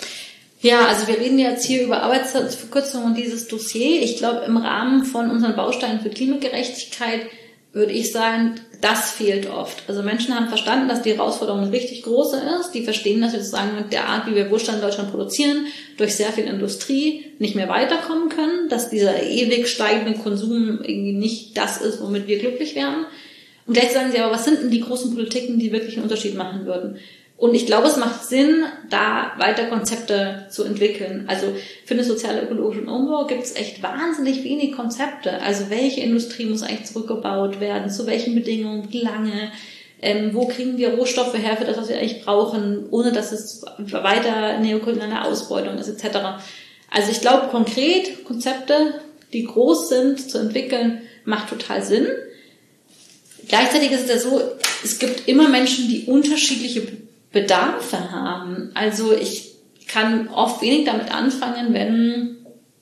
Ja, also wir reden jetzt hier über Arbeitszeitverkürzung und dieses Dossier. Ich glaube, im Rahmen von unseren Bausteinen für Klimagerechtigkeit würde ich sagen, das fehlt oft. Also Menschen haben verstanden, dass die Herausforderung eine richtig große ist. Die verstehen, dass wir sozusagen mit der Art, wie wir Wohlstand in Deutschland produzieren, durch sehr viel Industrie nicht mehr weiterkommen können, dass dieser ewig steigende Konsum irgendwie nicht das ist, womit wir glücklich werden. Und gleich sagen sie aber, was sind denn die großen Politiken, die wirklich einen Unterschied machen würden? Und ich glaube, es macht Sinn, da weiter Konzepte zu entwickeln. Also für den sozial-ökologischen Umbau gibt es echt wahnsinnig wenig Konzepte. Also welche Industrie muss eigentlich zurückgebaut werden, zu welchen Bedingungen, wie lange, ähm, wo kriegen wir Rohstoffe her für das, was wir eigentlich brauchen, ohne dass es weiter neokoloniale Ausbeutung ist et cetera. Also ich glaube, konkret Konzepte, die groß sind, zu entwickeln, macht total Sinn. Gleichzeitig ist es ja so, es gibt immer Menschen, die unterschiedliche Bedarfe haben. Also ich kann oft wenig damit anfangen, wenn,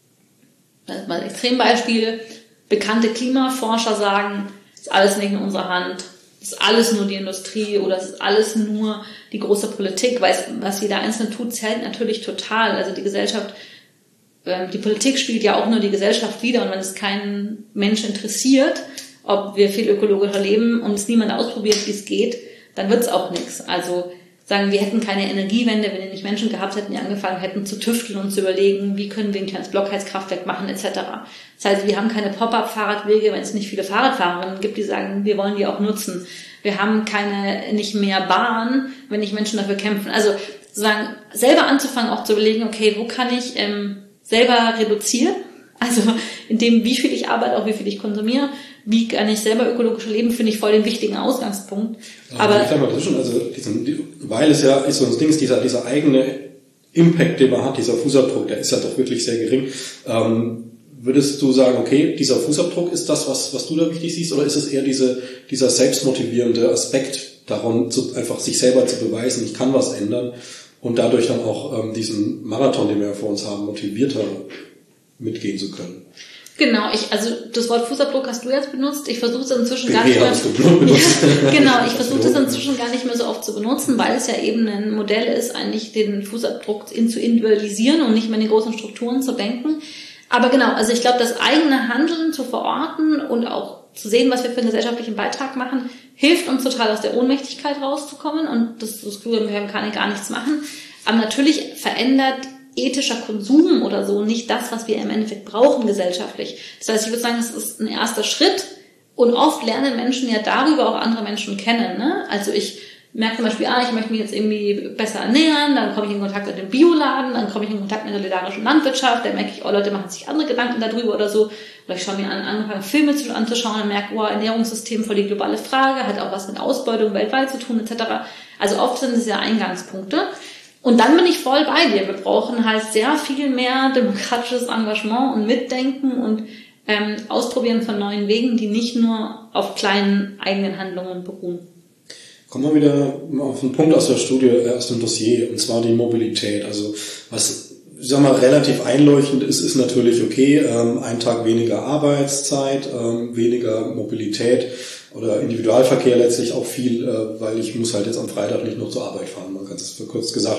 das ist mal ein Extrembeispiel, bekannte Klimaforscher sagen, ist alles nicht in unserer Hand, ist alles nur die Industrie oder ist alles nur die große Politik, weil es, was jeder Einzelne tut, zählt natürlich total. Also die Gesellschaft, die Politik spielt ja auch nur die Gesellschaft wider und wenn es keinen Mensch interessiert, ob wir viel ökologischer leben und es niemand ausprobiert, wie es geht, dann wird es auch nichts. Also sagen, wir hätten keine Energiewende, wenn wir nicht Menschen gehabt hätten, die angefangen hätten zu tüfteln und zu überlegen, wie können wir ein kleines Blockheizkraftwerk machen et cetera. Das heißt, wir haben keine Pop-up-Fahrradwege, wenn es nicht viele Fahrradfahrerinnen gibt, die sagen, wir wollen die auch nutzen. Wir haben keine, nicht mehr Bahn, wenn nicht Menschen dafür kämpfen. Also sozusagen selber anzufangen, auch zu überlegen, okay, wo kann ich ähm, selber reduzieren? Also in dem, wie viel ich arbeite, auch wie viel ich konsumiere, wie kann ich selber ökologisch leben, finde ich voll den wichtigen Ausgangspunkt. Aber ich sag mal, das ist schon, also diesen, weil es ja ist so ein Ding, dieser, dieser eigene Impact, den man hat, dieser Fußabdruck, der ist ja doch wirklich sehr gering. Ähm, würdest du sagen, okay, dieser Fußabdruck ist das, was, was du da wichtig siehst, oder ist es eher diese, dieser selbstmotivierende Aspekt darum, zu, einfach sich selber zu beweisen, ich kann was ändern und dadurch dann auch ähm, diesen Marathon, den wir ja vor uns haben, motivierter mitgehen zu können? Genau, ich, also das Wort Fußabdruck hast du jetzt benutzt. Ich versuche es inzwischen B G gar nicht mehr. Ja, genau, ich versuche das inzwischen gar nicht mehr so oft zu benutzen, weil es ja eben ein Modell ist, eigentlich den Fußabdruck in, zu individualisieren und nicht mehr in die großen Strukturen zu denken. Aber genau, also ich glaube, das eigene Handeln zu verorten und auch zu sehen, was wir für einen gesellschaftlichen Beitrag machen, hilft uns total aus der Ohnmächtigkeit rauszukommen und das, das Gefühl, wir können gar nichts machen. Aber natürlich verändert ethischer Konsum oder so nicht das, was wir im Endeffekt brauchen gesellschaftlich. Das heißt, ich würde sagen, es ist ein erster Schritt und oft lernen Menschen ja darüber auch andere Menschen kennen. Ne? Also ich merke zum Beispiel, ah, ich möchte mich jetzt irgendwie besser ernähren, dann komme ich in Kontakt mit dem Bioladen, dann komme ich in Kontakt mit der solidarischen Landwirtschaft, dann merke ich, oh, Leute machen sich andere Gedanken darüber oder so. Oder ich schaue mir an, angefangen Filme zu, anzuschauen und merke, oh, Ernährungssystem voll die globale Frage, hat auch was mit Ausbeutung weltweit zu tun et cetera. Also oft sind es ja Eingangspunkte. Und dann bin ich voll bei dir. Wir brauchen halt sehr viel mehr demokratisches Engagement und Mitdenken und ähm, Ausprobieren von neuen Wegen, die nicht nur auf kleinen eigenen Handlungen beruhen. Kommen wir wieder auf einen Punkt aus der Studie, äh, aus dem Dossier, und zwar die Mobilität. Also was, ich sag mal, relativ einleuchtend ist, ist natürlich, okay, ähm, ein Tag weniger Arbeitszeit, ähm, weniger Mobilität oder Individualverkehr letztlich auch viel, äh, weil ich muss halt jetzt am Freitag nicht noch zur Arbeit fahren, man hat es verkürzt gesagt.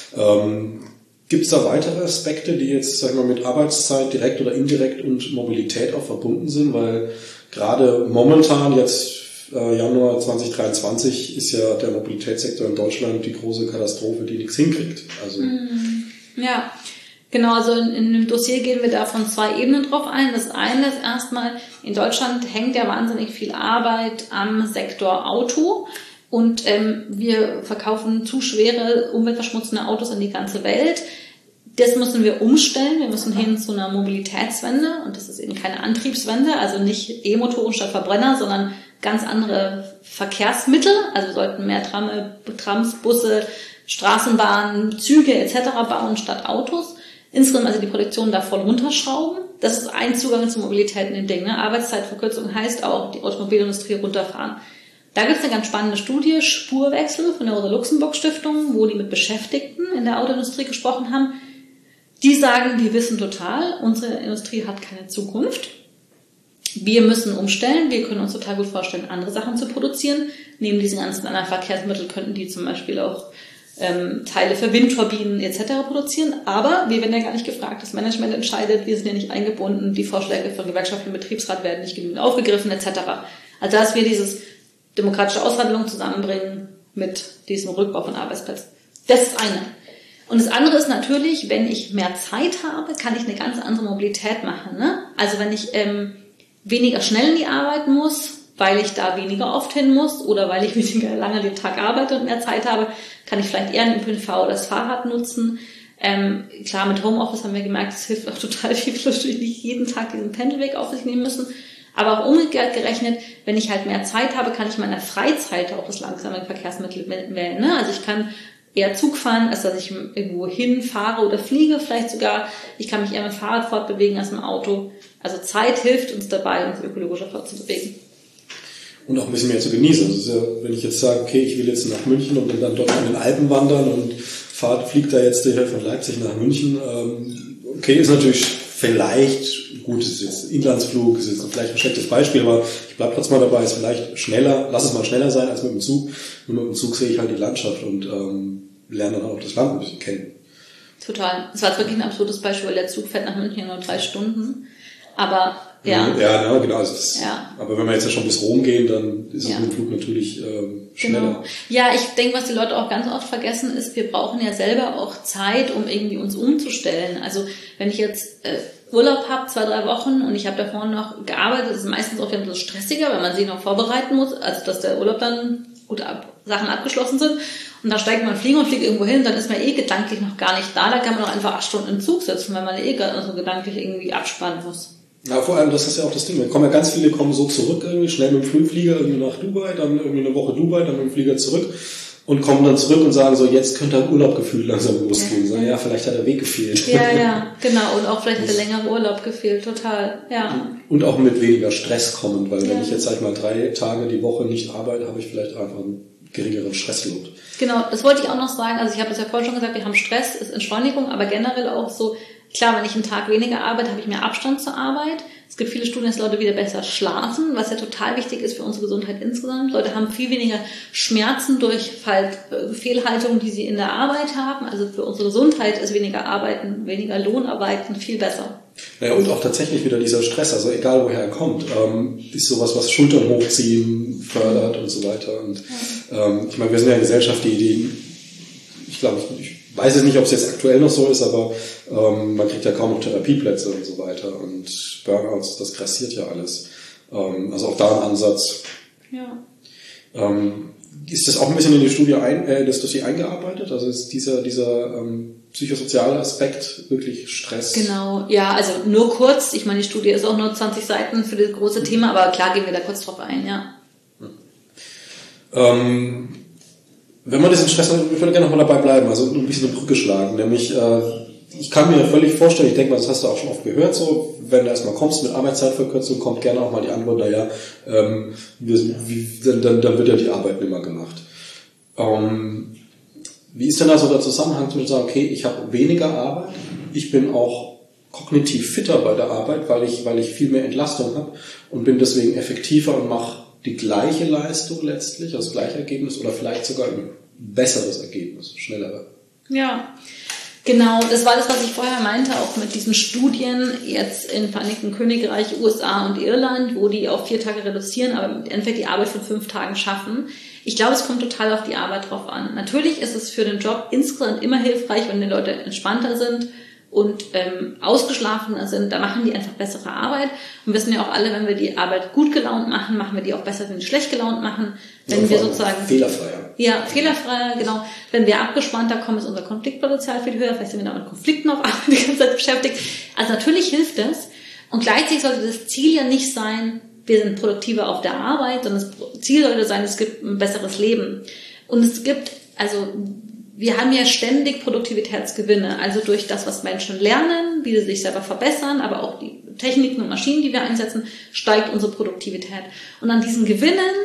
Ähm, Gibt es da weitere Aspekte, die jetzt, sag ich mal, mit Arbeitszeit direkt oder indirekt und Mobilität auch verbunden sind? Weil gerade momentan jetzt äh, Januar zwanzig dreiundzwanzig ist ja der Mobilitätssektor in Deutschland die große Katastrophe, die nichts hinkriegt. Also ja, genau, also in, in dem Dossier gehen wir da von zwei Ebenen drauf ein. Das eine ist erstmal, in Deutschland hängt ja wahnsinnig viel Arbeit am Sektor Auto. Und ähm, wir verkaufen zu schwere, umweltverschmutzende Autos in die ganze Welt. Das müssen wir umstellen. Wir müssen hin zu einer Mobilitätswende. Und das ist eben keine Antriebswende, also nicht E-Motoren statt Verbrenner, sondern ganz andere Verkehrsmittel. Also wir sollten mehr Trame, Trams, Busse, Straßenbahnen, Züge et cetera bauen statt Autos. Insgesamt also die Produktion da voll runterschrauben. Das ist ein Zugang zur Mobilität in dem Ding. Ne? Arbeitszeitverkürzung heißt auch, die Automobilindustrie runterfahren. Da gibt es eine ganz spannende Studie, Spurwechsel von der Rosa-Luxemburg-Stiftung, wo die mit Beschäftigten in der Autoindustrie gesprochen haben. Die sagen, die wissen total, unsere Industrie hat keine Zukunft. Wir müssen umstellen, wir können uns total gut vorstellen, andere Sachen zu produzieren. Neben diesen ganzen anderen Verkehrsmitteln könnten die zum Beispiel auch ähm, Teile für Windturbinen et cetera produzieren. Aber wir werden ja gar nicht gefragt, das Management entscheidet, wir sind ja nicht eingebunden, die Vorschläge von Gewerkschaften und Betriebsrat werden nicht genügend aufgegriffen et cetera. Also dass wir dieses demokratische Aushandlung zusammenbringen mit diesem Rückbau von Arbeitsplätzen. Das ist eine. Und das andere ist natürlich, wenn ich mehr Zeit habe, kann ich eine ganz andere Mobilität machen. Ne? Also wenn ich ähm, weniger schnell in die Arbeit muss, weil ich da weniger oft hin muss oder weil ich weniger lange den Tag arbeite und mehr Zeit habe, kann ich vielleicht eher den Ö P N V oder das Fahrrad nutzen. Ähm, klar, mit Homeoffice haben wir gemerkt, es hilft auch total viel, natürlich nicht jeden Tag diesen Pendelweg auf sich nehmen müssen. Aber auch umgekehrt gerechnet, wenn ich halt mehr Zeit habe, kann ich in meiner Freizeit auch das langsame Verkehrsmittel wählen. Ne? Also ich kann eher Zug fahren, als dass ich irgendwo hinfahre oder fliege vielleicht sogar. Ich kann mich eher mit dem Fahrrad fortbewegen als mit dem Auto. Also Zeit hilft uns dabei, uns ökologischer fortzubewegen. Und auch ein bisschen mehr zu genießen. Also ja, wenn ich jetzt sage, okay, ich will jetzt nach München und dann dort in den Alpen wandern und fahrt, fliegt da jetzt von Leipzig nach München. Okay, ist natürlich vielleicht, gut, es ist jetzt Inlandsflug, es ist vielleicht ein schlechtes Beispiel, aber ich bleib trotzdem mal dabei, ist vielleicht schneller, lass es mal schneller sein als mit dem Zug. Und mit dem Zug sehe ich halt die Landschaft und ähm, lerne dann auch das Land ein bisschen kennen. Total. Es war jetzt wirklich ein absurdes Beispiel, weil der Zug fährt nach München nur drei Stunden. Aber ja. Ja, ja genau. Also das, ja. Aber wenn wir jetzt ja schon bis Rom gehen, dann ist es ja. mit dem Flug natürlich ähm, schneller. Genau. Ja, ich denke, was die Leute auch ganz oft vergessen, ist, wir brauchen ja selber auch Zeit, um irgendwie uns umzustellen. Also wenn ich jetzt äh, Urlaub habe, zwei, drei Wochen und ich habe davor noch gearbeitet, ist es meistens auch wieder so stressiger, weil man sich noch vorbereiten muss, also dass der Urlaub dann gut ab, Sachen abgeschlossen sind. Und da steigt man fliegen und fliegt irgendwo hin, dann ist man eh gedanklich noch gar nicht da, da kann man noch einfach acht Stunden im Zug sitzen, weil man eh also gedanklich irgendwie abspannen muss. Ja, vor allem, das ist ja auch das Ding. Da kommen ja ganz viele kommen so zurück irgendwie, schnell mit dem Flugflieger irgendwie nach Dubai, dann irgendwie eine Woche Dubai, dann mit dem Flieger zurück und kommen dann zurück und sagen so, jetzt könnte ein Urlaub gefühlt langsam losgehen. Ja, so, ja, vielleicht hat der Weg gefehlt. Ja, ja, genau. Und auch vielleicht hat der längere Urlaub gefehlt, total, ja. Und auch mit weniger Stress kommend, weil ja. wenn ich jetzt, sag ich mal, drei Tage die Woche nicht arbeite, habe ich vielleicht einfach einen geringeren Stressload. Genau, das wollte ich auch noch sagen. Also ich habe das ja vorhin schon gesagt, wir haben Stress, ist Entschleunigung, aber generell auch so, klar, wenn ich einen Tag weniger arbeite, habe ich mehr Abstand zur Arbeit. Es gibt viele Studien, dass Leute wieder besser schlafen, was ja total wichtig ist für unsere Gesundheit insgesamt. Leute haben viel weniger Schmerzen durch Fehlhaltungen, die sie in der Arbeit haben. Also für unsere Gesundheit ist weniger Arbeiten, weniger Lohnarbeiten viel besser. Ja, und auch tatsächlich wieder dieser Stress, also egal woher er kommt, ähm, ist sowas, was Schultern hochziehen fördert und so weiter. Und ja. ähm, ich meine, wir sind ja eine Gesellschaft, die, die ich glaube, ich, ich weiß es nicht, ob es jetzt aktuell noch so ist, aber ähm, man kriegt ja kaum noch Therapieplätze und so weiter. Und Burnouts, das grassiert ja alles. Ähm, also auch da ein Ansatz. Ja. Ähm, ist das auch ein bisschen in die Studie ein, äh, das Dossier eingearbeitet? Also ist dieser, dieser ähm, psychosoziale Aspekt wirklich Stress? Genau, ja, also nur kurz. Ich meine, die Studie ist auch nur zwanzig Seiten für das große Thema, aber klar gehen wir da kurz drauf ein, ja. Hm. Ähm, wenn man diesen Stress hat, ich würde gerne noch mal dabei bleiben, also ein bisschen eine Brücke schlagen, nämlich äh, ich kann mir völlig vorstellen, ich denke mal, das hast du auch schon oft gehört, so, wenn du erstmal kommst mit Arbeitszeitverkürzung, kommt gerne auch mal die Antwort, naja, ähm, wir, wie, dann, dann wird ja die Arbeit nicht mehr gemacht. Ähm, wie ist denn da so der Zusammenhang zu sagen, okay, ich habe weniger Arbeit, ich bin auch kognitiv fitter bei der Arbeit, weil ich, weil ich viel mehr Entlastung habe und bin deswegen effektiver und mache die gleiche Leistung letztlich, das gleiche Ergebnis oder vielleicht sogar ein besseres Ergebnis, schneller. Ja, genau, das war das, was ich vorher meinte, auch mit diesen Studien jetzt in Vereinigten Königreich, U S A und Irland, wo die auf vier Tage reduzieren, aber im Endeffekt die Arbeit von fünf Tagen schaffen. Ich glaube, es kommt total auf die Arbeit drauf an. Natürlich ist es für den Job insgesamt immer hilfreich, wenn die Leute entspannter sind und ähm, ausgeschlafener sind, da machen die einfach bessere Arbeit. Und wir wissen ja auch alle, wenn wir die Arbeit gut gelaunt machen, machen wir die auch besser, wenn wir schlecht gelaunt machen. Wenn ja, wir sozusagen fehlerfreier. Ja, fehlerfreier, genau. Wenn wir abgespannter kommen, ist unser Konfliktpotenzial viel höher. Vielleicht sind wir da mit Konflikten auf Arbeit die ganze Zeit beschäftigt. Also natürlich hilft das. Und gleichzeitig sollte das Ziel ja nicht sein, wir sind produktiver auf der Arbeit, sondern das Ziel sollte sein, es gibt ein besseres Leben. Und es gibt, also wir haben ja ständig Produktivitätsgewinne, also durch das, was Menschen lernen, wie sie sich selber verbessern, aber auch die Techniken und Maschinen, die wir einsetzen, steigt unsere Produktivität. Und an diesen Gewinnen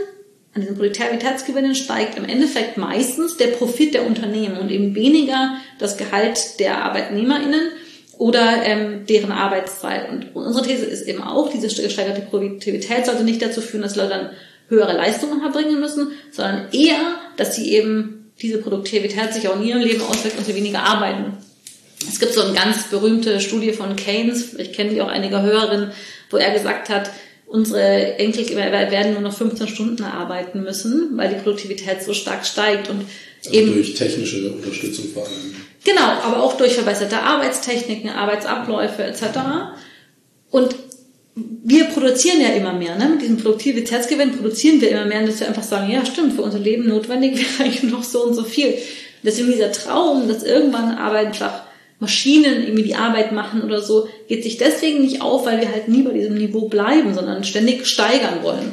an diesen Produktivitätsgewinnen steigt im Endeffekt meistens der Profit der Unternehmen und eben weniger das Gehalt der ArbeitnehmerInnen oder ähm, deren Arbeitszeit. Und unsere These ist eben auch, diese gesteigerte Produktivität sollte nicht dazu führen, dass Leute dann höhere Leistungen erbringen müssen, sondern eher, dass sie eben diese Produktivität sich auch in ihrem Leben auswirkt und sie weniger arbeiten. Es gibt so eine ganz berühmte Studie von Keynes, ich kenne die auch einige Hörerinnen, wo er gesagt hat, unsere Enkelkinder werden nur noch fünfzehn Stunden arbeiten müssen, weil die Produktivität so stark steigt. Und also eben durch technische Unterstützung vor allem. Genau, aber auch durch verbesserte Arbeitstechniken, Arbeitsabläufe et cetera. Und wir produzieren ja immer mehr, ne? Mit diesem Produktivitätsgewinn produzieren wir immer mehr, dass wir einfach sagen, ja stimmt, für unser Leben notwendig wäre eigentlich noch so und so viel. Deswegen dieser Traum, dass irgendwann einfach Maschinen irgendwie die Arbeit machen oder so, geht sich deswegen nicht auf, weil wir halt nie bei diesem Niveau bleiben, sondern ständig steigern wollen.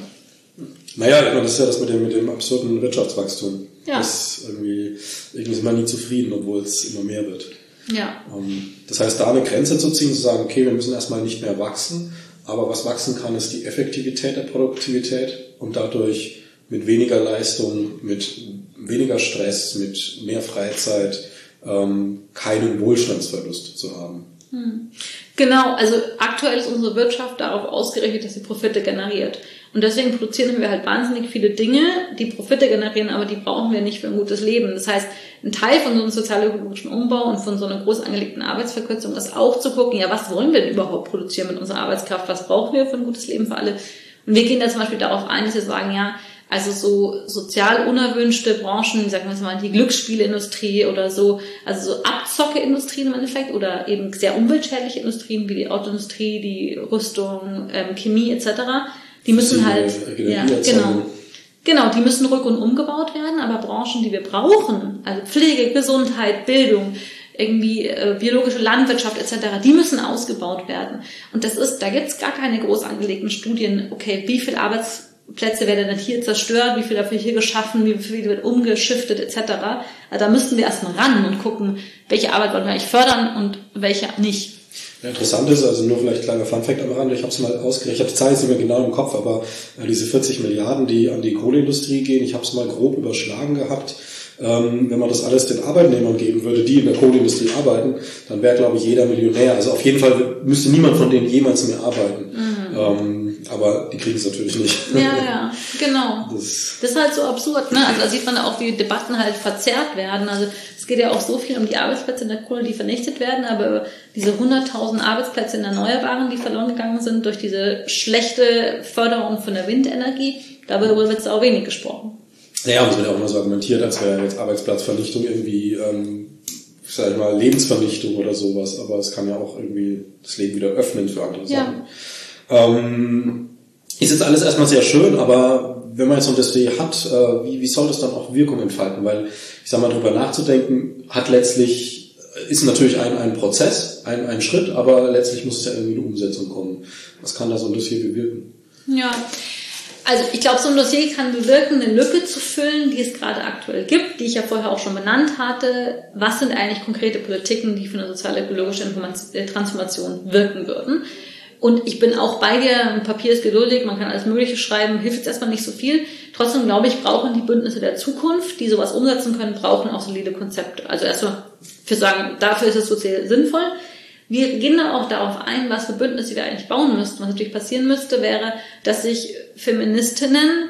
Naja, das ist ja das mit dem, mit dem absurden Wirtschaftswachstum. Ja. Das irgendwie, irgendwie ist man nie zufrieden, obwohl es immer mehr wird. Ja. Das heißt, da eine Grenze zu ziehen, zu sagen, okay, wir müssen erstmal nicht mehr wachsen, aber was wachsen kann, ist die Effektivität der Produktivität und dadurch mit weniger Leistung, mit weniger Stress, mit mehr Freizeit, ähm, keinen Wohlstandsverlust zu haben. Hm. Genau, also aktuell ist unsere Wirtschaft darauf ausgerichtet, dass sie Profite generiert. Und deswegen produzieren wir halt wahnsinnig viele Dinge, die Profite generieren, aber die brauchen wir nicht für ein gutes Leben. Das heißt, ein Teil von so einem sozialökologischen Umbau und von so einer groß angelegten Arbeitsverkürzung ist auch zu gucken, ja, was wollen wir denn überhaupt produzieren mit unserer Arbeitskraft? Was brauchen wir für ein gutes Leben für alle? Und wir gehen da zum Beispiel darauf ein, dass wir sagen, ja, also so sozial unerwünschte Branchen, sagen wir jetzt mal die Glücksspielindustrie oder so, also so Abzockeindustrien im Endeffekt oder eben sehr umweltschädliche Industrien wie die Autoindustrie, die Rüstung, ähm, Chemie et cetera. Die müssen halt, ja, genau, genau, die müssen rück- und umgebaut werden, aber Branchen, die wir brauchen, also Pflege, Gesundheit, Bildung, irgendwie äh, biologische Landwirtschaft et cetera, die müssen ausgebaut werden. Und das ist, da gibt's gar keine groß angelegten Studien, okay, wie viel Arbeitsplätze werden denn hier zerstört, wie viel dafür hier geschaffen, wie viel wird umgeschiftet et cetera. Also da müssten wir erstmal ran und gucken, welche Arbeit wollen wir eigentlich fördern und welche nicht. Ja, interessant ist, also nur vielleicht kleiner Funfact am Rande, ich habe es mal ausgerechnet, ich habe die Zahl jetzt nicht mehr genau im Kopf, aber äh, diese vierzig Milliarden, die an die Kohleindustrie gehen, ich habe es mal grob überschlagen gehabt. Ähm, wenn man das alles den Arbeitnehmern geben würde, die in der Kohleindustrie arbeiten, dann wäre, glaube ich, jeder Millionär. Also auf jeden Fall müsste niemand von denen jemals mehr arbeiten. Mhm. Ähm, aber die kriegen es natürlich nicht. Ja, ja, genau. Das, das ist halt so absurd, ne? Also da sieht man auch, wie Debatten halt verzerrt werden. Also es geht ja auch so viel um die Arbeitsplätze in der Kohle, die vernichtet werden, aber diese hunderttausend Arbeitsplätze in Erneuerbaren, die verloren gegangen sind durch diese schlechte Förderung von der Windenergie, darüber wird auch wenig gesprochen. Naja, und es wird ja auch immer so argumentiert, als wäre jetzt Arbeitsplatzvernichtung irgendwie, ähm, sag ich mal, Lebensvernichtung oder sowas, aber es kann ja auch irgendwie das Leben wieder öffnen für andere Sachen. Ja. Ähm, ist jetzt alles erstmal sehr schön, aber wenn man jetzt so ein Dossier hat, äh, wie, wie soll das dann auch Wirkung entfalten? Weil, ich sag mal, drüber nachzudenken, hat letztlich, ist natürlich ein, ein Prozess, ein, ein Schritt, aber letztlich muss es ja irgendwie eine Umsetzung kommen. Was kann da so ein Dossier bewirken? Ja. Also ich glaube, so ein Dossier kann bewirken, eine Lücke zu füllen, die es gerade aktuell gibt, die ich ja vorher auch schon benannt hatte. Was sind eigentlich konkrete Politiken, die für eine sozial-ökologische Transformation wirken würden? Und ich bin auch bei dir, ein Papier ist geduldig, man kann alles Mögliche schreiben, hilft jetzt erstmal nicht so viel. Trotzdem glaube ich, brauchen die Bündnisse der Zukunft, die sowas umsetzen können, brauchen auch solide Konzepte. Also erstmal, wir sagen, dafür ist es sozial sinnvoll. Wir gehen dann auch darauf ein, was für Bündnisse wir eigentlich bauen müssten. Was natürlich passieren müsste, wäre, dass sich Feministinnen,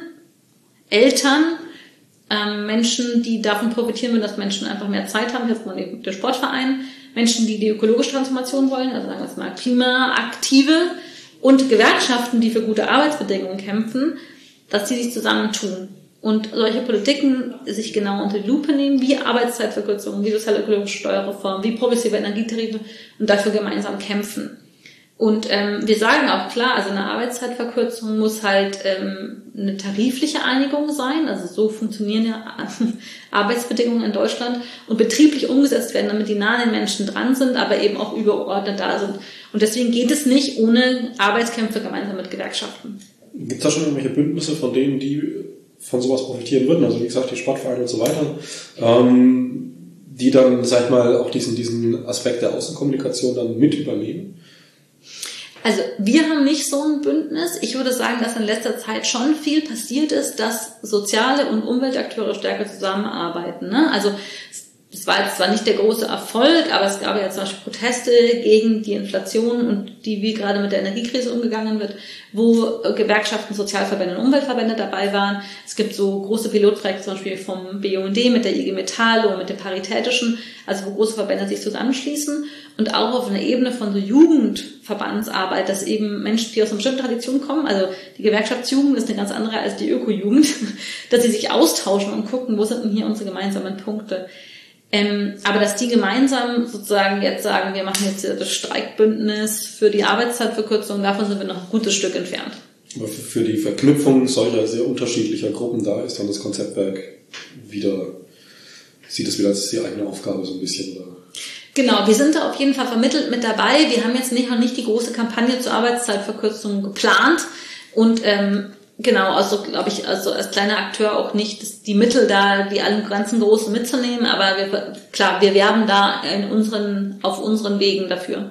Eltern, ähm, Menschen, die davon profitieren würden, dass Menschen einfach mehr Zeit haben, jetzt mal der Sportverein, Menschen, die die ökologische Transformation wollen, also sagen wir jetzt mal Klimaaktive und Gewerkschaften, die für gute Arbeitsbedingungen kämpfen, dass sie sich zusammentun. Und solche Politiken sich genau unter die Lupe nehmen, wie Arbeitszeitverkürzungen, wie sozial-ökologische Steuerreform, wie progressive Energietarife und dafür gemeinsam kämpfen. Und ähm, wir sagen auch klar, also eine Arbeitszeitverkürzung muss halt ähm, eine tarifliche Einigung sein, also so funktionieren ja Arbeitsbedingungen in Deutschland und betrieblich umgesetzt werden, damit die nah an den Menschen dran sind, aber eben auch übergeordnet da sind. Und deswegen geht es nicht ohne Arbeitskämpfe gemeinsam mit Gewerkschaften. Gibt es da schon irgendwelche Bündnisse, von denen die von sowas profitieren würden, also wie gesagt, die Sportvereine und so weiter, ähm, die dann, sag ich mal, auch diesen, diesen Aspekt der Außenkommunikation dann mit übernehmen? Also wir haben nicht so ein Bündnis. Ich würde sagen, dass in letzter Zeit schon viel passiert ist, dass soziale und Umweltakteure stärker zusammenarbeiten. Ne? Also es war jetzt zwar nicht der große Erfolg, aber es gab ja zum Beispiel Proteste gegen die Inflation und die, wie gerade mit der Energiekrise umgegangen wird, wo Gewerkschaften, Sozialverbände und Umweltverbände dabei waren. Es gibt so große Pilotprojekte zum Beispiel vom B U N D mit der I G Metall oder mit dem Paritätischen, also wo große Verbände sich zusammenschließen und auch auf einer Ebene von so Jugendverbandsarbeit, dass eben Menschen, die aus einer bestimmten Tradition kommen, also die Gewerkschaftsjugend ist eine ganz andere als die Ökojugend, dass sie sich austauschen und gucken, wo sind denn hier unsere gemeinsamen Punkte. Ähm, aber dass die gemeinsam sozusagen jetzt sagen, wir machen jetzt das Streikbündnis für die Arbeitszeitverkürzung, davon sind wir noch ein gutes Stück entfernt. Aber für die Verknüpfung solcher sehr unterschiedlicher Gruppen, da ist dann das Konzeptwerk wieder, sieht es wieder als die eigene Aufgabe so ein bisschen, oder? Genau, wir sind da auf jeden Fall vermittelt mit dabei. Wir haben jetzt nicht noch nicht die große Kampagne zur Arbeitszeitverkürzung geplant und ähm, genau, also glaube ich, also als kleiner Akteur auch nicht die Mittel da, die allen ganzen Großen mitzunehmen, aber wir, klar, wir werben da in unseren, auf unseren Wegen dafür.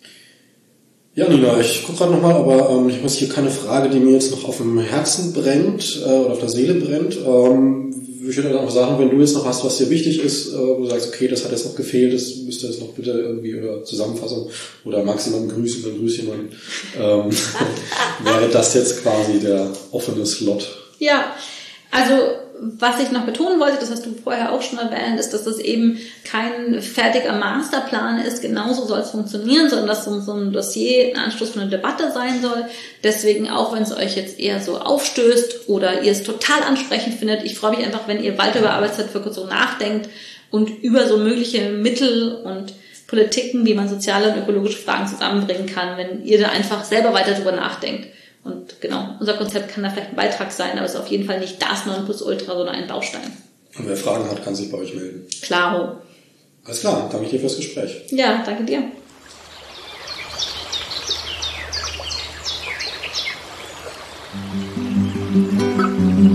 Ja, Nina, ich gucke gerade nochmal, aber ähm, ich muss hier keine Frage, die mir jetzt noch auf dem Herzen brennt äh, oder auf der Seele brennt. Ähm, ich würde dann auch sagen, wenn du jetzt noch hast, was dir wichtig ist, äh, wo du sagst, okay, das hat jetzt noch gefehlt, das müsste jetzt noch bitte irgendwie oder Zusammenfassung oder maximal ein Grüß und ein Grüßchen, ähm, wäre das jetzt quasi der offene Slot. Ja, also was ich noch betonen wollte, das hast du vorher auch schon erwähnt, ist, dass das eben kein fertiger Masterplan ist, genauso soll es funktionieren, sondern dass so, so ein Dossier ein Anstoß für eine Debatte sein soll. Deswegen, auch wenn es euch jetzt eher so aufstößt oder ihr es total ansprechend findet, ich freue mich einfach, wenn ihr weiter über Arbeitszeitverkürzung nachdenkt und über so mögliche Mittel und Politiken, wie man soziale und ökologische Fragen zusammenbringen kann, wenn ihr da einfach selber weiter drüber nachdenkt. Und genau, unser Konzept kann da vielleicht ein Beitrag sein, aber es ist auf jeden Fall nicht das Nonplusultra, sondern ein Baustein. Und wer Fragen hat, kann sich bei euch melden. Klaro. Alles klar, danke dir fürs Gespräch. Ja, danke dir. Thank you.